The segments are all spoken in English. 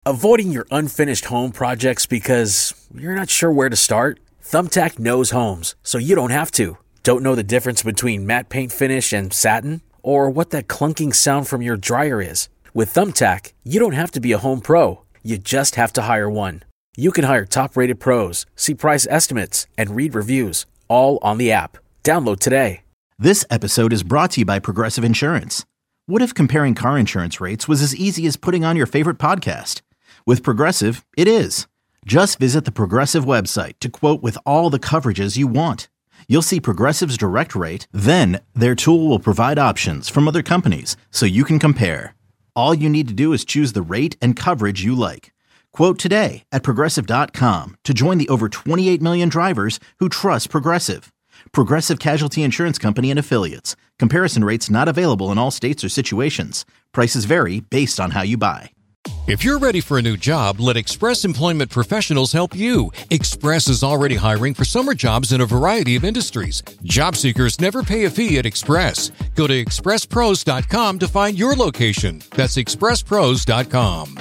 Avoiding your unfinished home projects because you're not sure where to start? Thumbtack knows homes, so you don't have to. Don't know the difference between matte paint finish and satin? Or what that clunking sound from your dryer is? With Thumbtack, you don't have to be a home pro. You just have to hire one. You can hire top-rated pros, see price estimates, and read reviews, all on the app. Download today. This episode is brought to you by Progressive Insurance. What if comparing car insurance rates was as easy as putting on your favorite podcast? With Progressive, it is. Just visit the Progressive website to quote with all the coverages you want. You'll see Progressive's direct rate, then their tool will provide options from other companies so you can compare. All you need to do is choose the rate and coverage you like. Quote today at Progressive.com to join the over 28 million drivers who trust Progressive. Progressive Casualty Insurance Company and Affiliates. Comparison rates not available in all states or situations. Prices vary based on how you buy. If you're ready for a new job, let Express Employment Professionals help you. Express is already hiring for summer jobs in a variety of industries. Job seekers never pay a fee at Express. Go to expresspros.com to find your location. That's expresspros.com.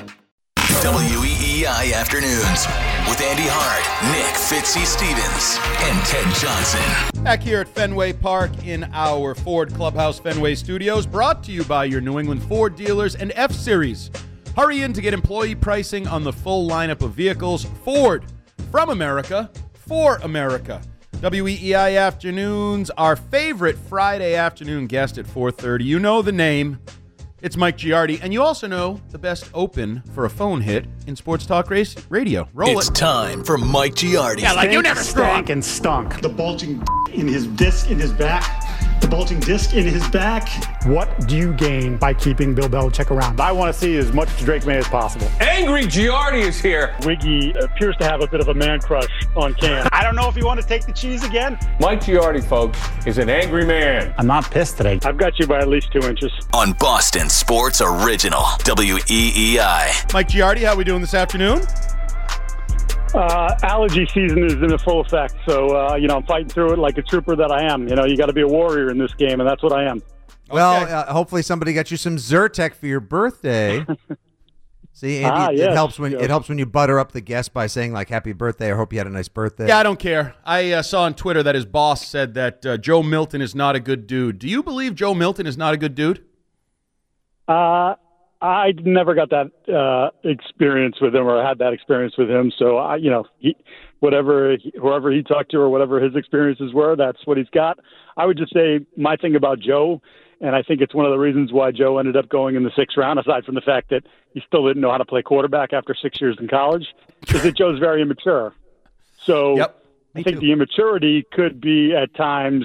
WEEI Afternoons with Andy Hart, Nick Fitzy Stevens, and Ted Johnson. Back here at Fenway Park in our Ford Clubhouse Fenway Studios, brought to you by your New England Ford dealers and F-Series. Hurry in to get employee pricing on the full lineup of vehicles. Ford, from America, for America. WEEI Afternoons, our favorite Friday afternoon guest at 4:30. You know the name. It's Mike Giardi. And you also know the best open for a phone hit in Sports Talk Radio. Roll It's time for Mike Giardi. Yeah, like you never stank and stunk. The bulging in his disc in his back. The bulging disc in his back. What do you gain by keeping Bill Belichick around? I want to see as much Drake May as possible. Angry Giardi is here. Wiggy appears to have a bit of a man crush on Cam. I don't know if you want to take the cheese again. Mike Giardi, folks, is an angry man. I'm not pissed today. I've got you by at least 2 inches. On Boston Sports Original, WEEI. Mike Giardi, how are we doing this afternoon? Allergy season is in full effect, so I'm fighting through it like a trooper that I am. You got to be a warrior in this game, and that's what I am. Well, Okay. Hopefully somebody got you some Zyrtec for your birthday. See, Andy, yes. it helps when you butter up the guest by saying like "Happy birthday" or "Hope you had a nice birthday." Yeah, I don't care. I saw on Twitter that his boss said that Joe Milton is not a good dude. Do you believe Joe Milton is not a good dude? I never got that experience with him, or had that experience with him. So whoever he talked to, or whatever his experiences were, that's what he's got. I would just say my thing about Joe, and I think it's one of the reasons why Joe ended up going in the 6th round, aside from the fact that he still didn't know how to play quarterback after 6 years in college, is that Joe's very immature. So Yep. I think the immaturity could be at times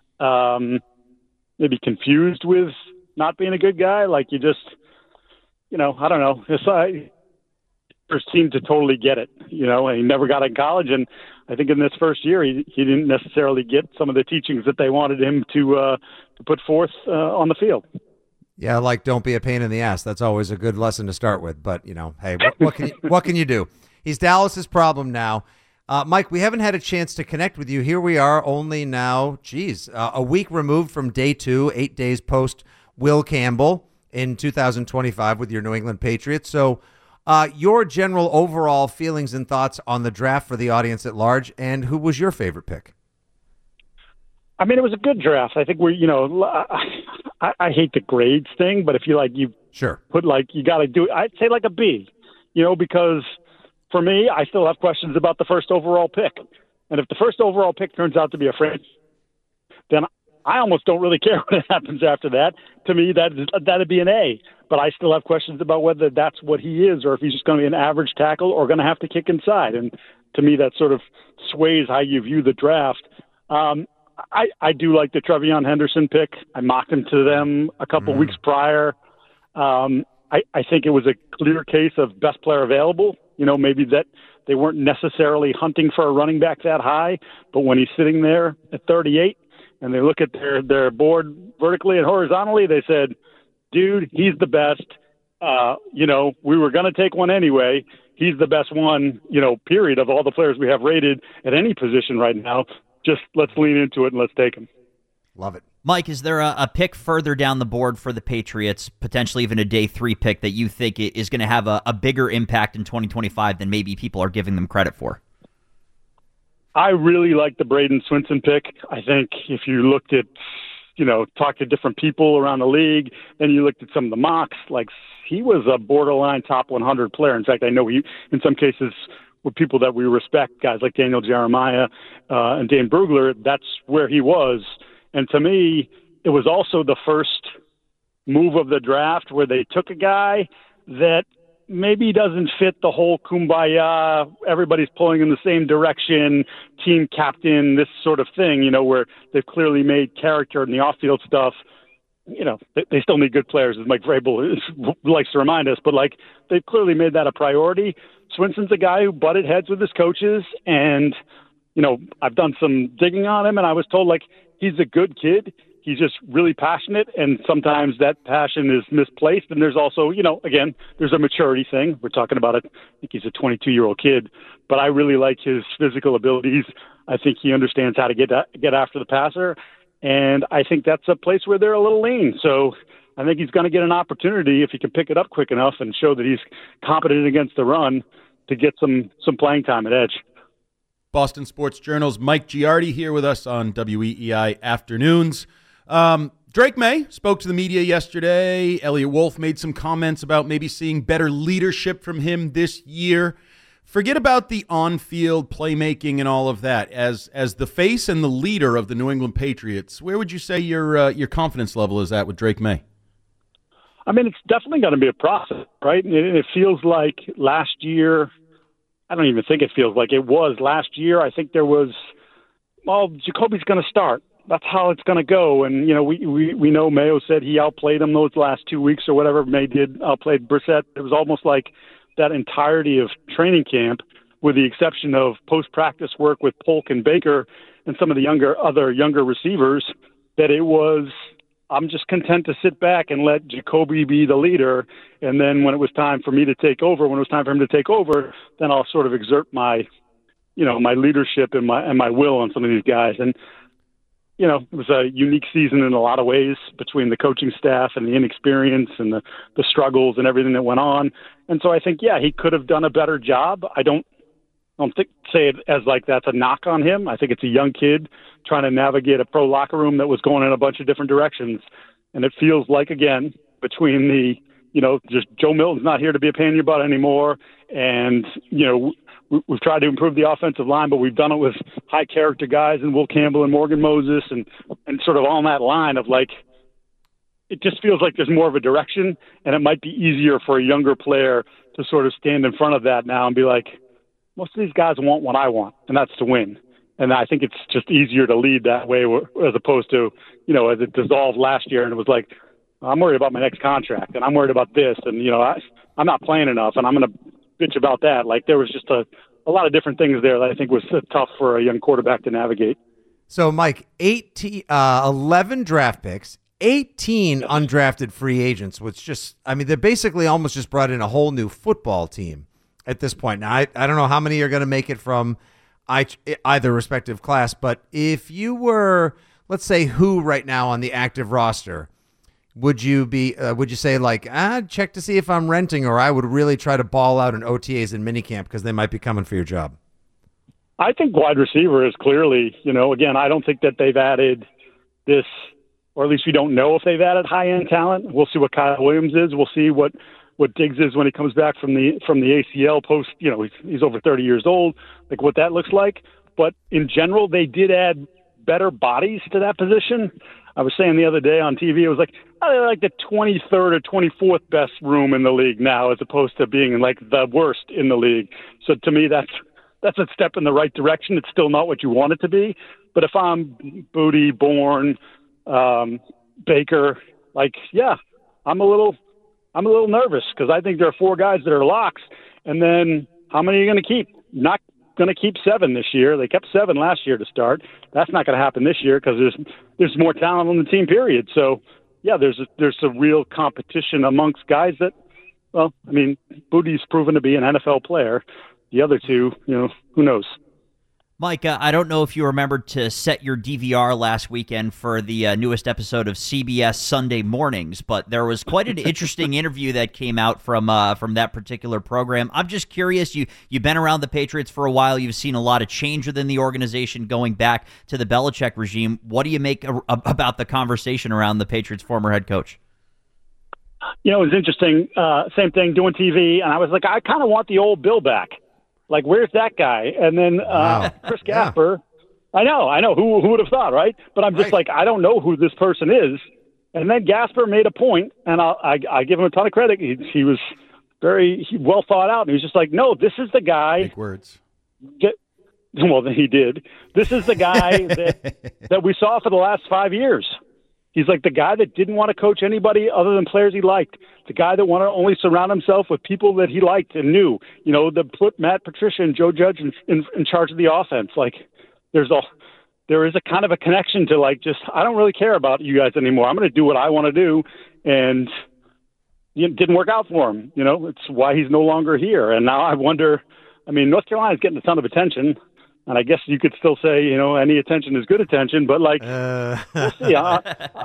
maybe confused with not being a good guy. Like you just, I don't know. He seemed to totally get it, and he never got in college. And I think in this first year, he didn't necessarily get some of the teachings that they wanted him to put forth on the field. Yeah, like don't be a pain in the ass. That's always a good lesson to start with. But hey, what can you do? He's Dallas's problem now. Mike, we haven't had a chance to connect with you. Here we are, only now, a week removed from day 2, 8 days post Will Campbell in 2025 with your New England Patriots. So your general overall feelings and thoughts on the draft for the audience at large, and who was your favorite pick? I mean, it was a good draft. I think I hate the grades thing, but if you Sure. put you got to do it, I'd say like a B, because for me, I still have questions about the first overall pick. And if the first overall pick turns out to be a franchise, then I almost don't really care what happens after that. To me, that'd be an A. But I still have questions about whether that's what he is, or if he's just going to be an average tackle or going to have to kick inside. And to me, that sort of sways how you view the draft. I do like the Trevion Henderson pick. I mocked him to them a couple weeks prior. I think it was a clear case of best player available. Maybe that they weren't necessarily hunting for a running back that high, but when he's sitting there at 38 and they look at their board vertically and horizontally, they said, dude, he's the best. We were going to take one anyway. He's the best one, period, of all the players we have rated at any position right now. Just let's lean into it and let's take him. Love it. Mike, is there a pick further down the board for the Patriots, potentially even a day 3 pick, that you think is going to have a bigger impact in 2025 than maybe people are giving them credit for? I really like the Braden Swinson pick. I think if you looked at, talked to different people around the league, then you looked at some of the mocks, like he was a borderline top 100 player. In fact, I know he, in some cases, with people that we respect, guys like Daniel Jeremiah and Dan Brugler, that's where he was. And to me, it was also the first move of the draft where they took a guy that maybe doesn't fit the whole kumbaya, everybody's pulling in the same direction, team captain, this sort of thing, where they've clearly made character in the off-field stuff. They still need good players, as Mike Vrabel likes to remind us, but they've clearly made that a priority. Swinson's a guy who butted heads with his coaches, and, I've done some digging on him, and I was told, he's a good kid. He's just really passionate, and sometimes that passion is misplaced. And there's also, again, there's a maturity thing. We're talking about I think he's a 22-year-old kid, but I really like his physical abilities. I think he understands how to get after the passer, and I think that's a place where they're a little lean. So I think he's going to get an opportunity, if he can pick it up quick enough and show that he's competent against the run, to get some playing time at edge. Boston Sports Journal's Mike Giardi here with us on WEEI Afternoons. Drake May spoke to the media yesterday. Elliot Wolf made some comments about maybe seeing better leadership from him this year. Forget about the on-field playmaking and all of that. As the face and the leader of the New England Patriots, where would you say your confidence level is at with Drake May? I mean, it's definitely going to be a process, right? It feels like last year. I don't even think it feels like it was last year. I think there was, Jacoby's going to start. That's how it's going to go. And, we know Mayo said he outplayed him those last 2 weeks or whatever. May did outplayed Brissett. It was almost like that entirety of training camp, with the exception of post-practice work with Polk and Baker and some of the other younger receivers, that it was, I'm just content to sit back and let Jacoby be the leader. And then when it was time for me to take over, when it was time for him to take over, then I'll sort of exert my, my leadership and my will on some of these guys. And, it was a unique season in a lot of ways, between the coaching staff and the inexperience and the struggles and everything that went on. And so I think, he could have done a better job. I don't say it as that's a knock on him. I think it's a young kid trying to navigate a pro locker room that was going in a bunch of different directions. And it feels like, again, between the, just Joe Milton's not here to be a pain in your butt anymore. And, we've tried to improve the offensive line, but we've done it with high character guys and Will Campbell and Morgan Moses and sort of on that line of it just feels like there's more of a direction, and it might be easier for a younger player to sort of stand in front of that now and be like, most of these guys want what I want, and that's to win. And I think it's just easier to lead that way as opposed to, as it dissolved last year and it was like, I'm worried about my next contract and I'm worried about this and, I'm not playing enough and I'm going to bitch about that. There was just a lot of different things there that I think was tough for a young quarterback to navigate. So, Mike, 11 draft picks, 18 undrafted free agents, which they basically almost just brought in a whole new football team at this point. Now, I don't know how many are going to make it from either respective class, but if you were, let's say, who right now on the active roster, would you say check to see if I'm renting, or I would really try to ball out in OTAs and minicamp because they might be coming for your job? I think wide receiver is clearly, again, I don't think that they've added this, or at least we don't know if they've added high-end talent. We'll see what Kyle Williams is. We'll see what Diggs is when he comes back from the ACL post. He's over 30 years old, what that looks like. But in general, they did add better bodies to that position. I was saying the other day on TV, it was the 23rd or 24th best room in the league now, as opposed to being the worst in the league. So to me, that's a step in the right direction. It's still not what you want it to be. But if I'm Booty, Bourne, Baker, I'm a little nervous because I think there are 4 guys that are locks. And then how many are you going to keep? Not going to keep 7 this year. They kept 7 last year to start. That's not going to happen this year because there's more talent on the team, period. So, there's a real competition amongst guys that, Booty's proven to be an NFL player. The other 2, who knows? Mike, I don't know if you remembered to set your DVR last weekend for the newest episode of CBS Sunday Mornings, but there was quite an interesting interview that came out from that particular program. I'm just curious, you've been around the Patriots for a while. You've seen a lot of change within the organization going back to the Belichick regime. What do you make about the conversation around the Patriots' former head coach? You know, it was interesting. Same thing, doing TV, and I was like, I kind of want the old Bill back. Like, where's that guy? And then Chris Gasper. Yeah. I know. Who would have thought, right? But I'm just like, I don't know who this person is. And then Gasper made a point, and I give him a ton of credit. He was very well thought out, and he was just like, no, this is the guy. Big words. Well, he did. This is the guy that we saw for the last 5 years. He's like the guy that didn't want to coach anybody other than players he liked. The guy that wanted to only surround himself with people that he liked and knew. You know, that put Matt Patricia and Joe Judge in charge of the offense. Like, there is a kind of a connection to, like, just, I don't really care about you guys anymore. I'm going to do what I want to do. And it didn't work out for him. You know, it's why he's no longer here. And now I wonder, I mean, North Carolina's getting a ton of attention. And I guess you could still say, you know, any attention is good attention, but like, we'll see. Well,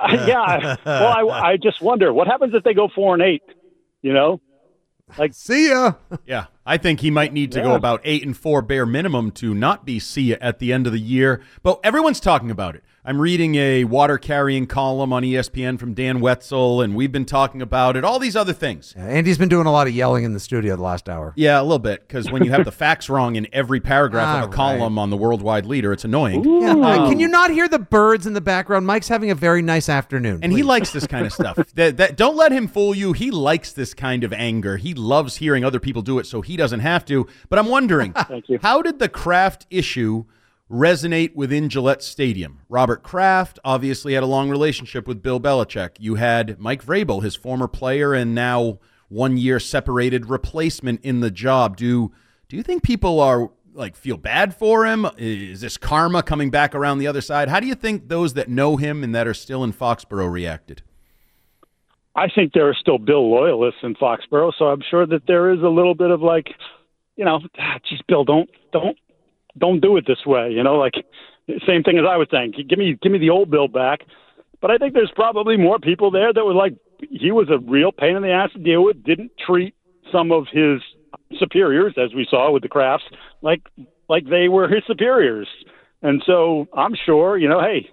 I just wonder what happens if they go 4-8. You know, like, see ya. Yeah, I think he might need to go about 8-4 bare minimum to not be see ya at the end of the year. But everyone's talking about it. I'm reading a water carrying column on ESPN from Dan Wetzel, and we've been talking about it. All these other things. Yeah, Andy's been doing a lot of yelling in the studio the last hour. Yeah, a little bit, because when you have the facts wrong in every paragraph of a column on the Worldwide Leader, it's annoying. Yeah, can you not hear the birds in the background? Mike's having a very nice afternoon. And he likes this kind of stuff. Don't let him fool you. He likes this kind of anger. He loves hearing other people do it, so he doesn't have to. But I'm wondering, how did the Kraft issue resonate within Gillette Stadium? Robert Kraft obviously had a long relationship with Bill Belichick. You had Mike Vrabel, his former player and now 1 year separated replacement in the job. Do you think people are like feel bad for him? Is this karma coming back around the other side? How do you think those that know him and that are still in Foxborough reacted? I think there are still Bill loyalists in Foxborough, so I'm sure that there is a little bit of like, you know, geez, Bill, don't do it this way. You know, like, same thing as I was saying. Give me the old Bill back. But I think there's probably more people there that were like, he was a real pain in the ass to deal with, didn't treat some of his superiors, as we saw with the Crafts, like they were his superiors. And so I'm sure, you know, hey,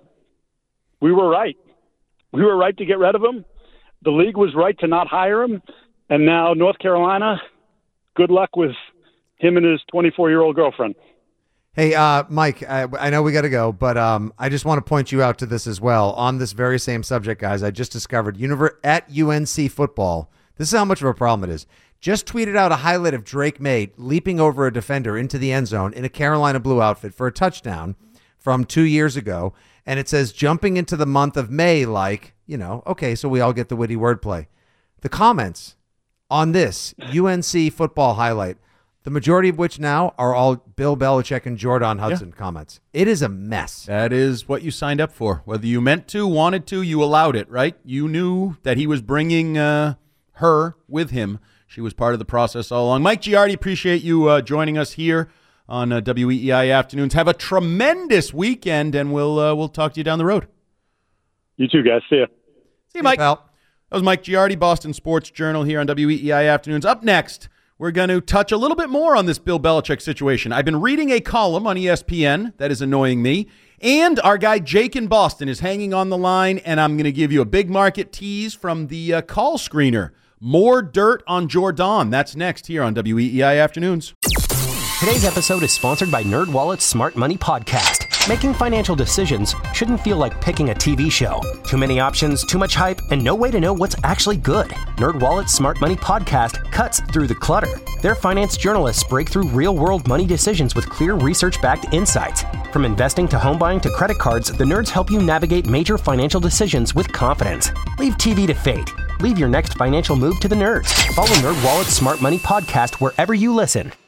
we were right. We were right to get rid of him. The league was right to not hire him. And now North Carolina, good luck with him and his 24-year-old girlfriend. Hey, Mike, I know we got to go, but I just want to point you out to this as well. On this very same subject, guys, I just discovered at UNC football, this is how much of a problem it is, just tweeted out a highlight of Drake May leaping over a defender into the end zone in a Carolina blue outfit for a touchdown from 2 years ago. And it says, jumping into the month of May, like, you know, okay, so we all get the witty wordplay. The comments on this UNC football highlight, the majority of which now are all Bill Belichick and Jordan Hudson comments. It is a mess. That is what you signed up for. Whether you meant to, wanted to, you allowed it, right? You knew that he was bringing her with him. She was part of the process all along. Mike Giardi, appreciate you joining us here on WEEI Afternoons. Have a tremendous weekend, and we'll talk to you down the road. You too, guys. See ya. See you, Mike. That was Mike Giardi, Boston Sports Journal here on WEEI Afternoons. Up next, we're going to touch a little bit more on this Bill Belichick situation. I've been reading a column on ESPN that is annoying me, and our guy Jake in Boston is hanging on the line, and I'm going to give you a big market tease from the call screener. More dirt on Jordan. That's next here on WEEI Afternoons. Today's episode is sponsored by NerdWallet's Smart Money Podcast. Making financial decisions shouldn't feel like picking a TV show. Too many options, too much hype, and no way to know what's actually good. NerdWallet's Smart Money Podcast cuts through the clutter. Their finance journalists break through real-world money decisions with clear research-backed insights. From investing to home buying to credit cards, the nerds help you navigate major financial decisions with confidence. Leave TV to fate. Leave your next financial move to the nerds. Follow NerdWallet's Smart Money Podcast wherever you listen.